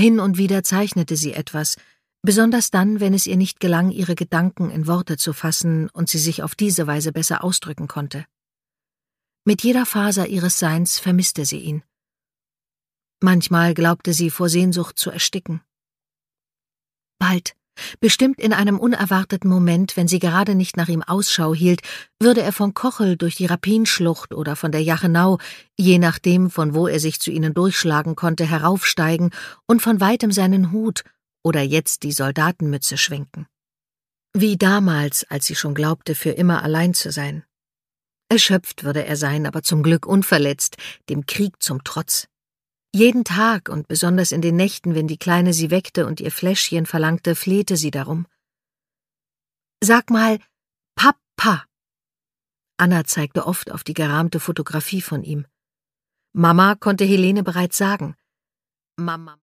Hin und wieder zeichnete sie etwas, besonders dann, wenn es ihr nicht gelang, ihre Gedanken in Worte zu fassen und sie sich auf diese Weise besser ausdrücken konnte. Mit jeder Faser ihres Seins vermisste sie ihn. Manchmal glaubte sie, vor Sehnsucht zu ersticken. Bald, bestimmt in einem unerwarteten Moment, wenn sie gerade nicht nach ihm Ausschau hielt, würde er von Kochel durch die Rapinschlucht oder von der Jachenau, je nachdem, von wo er sich zu ihnen durchschlagen konnte, heraufsteigen und von weitem seinen Hut oder jetzt die Soldatenmütze schwenken. Wie damals, als sie schon glaubte, für immer allein zu sein. Erschöpft würde er sein, aber zum Glück unverletzt, dem Krieg zum Trotz. Jeden Tag und besonders in den Nächten, wenn die Kleine sie weckte und ihr Fläschchen verlangte, flehte sie darum. »Sag mal, Papa!« Anna zeigte oft auf die gerahmte Fotografie von ihm. Mama konnte Helene bereits sagen. Mama.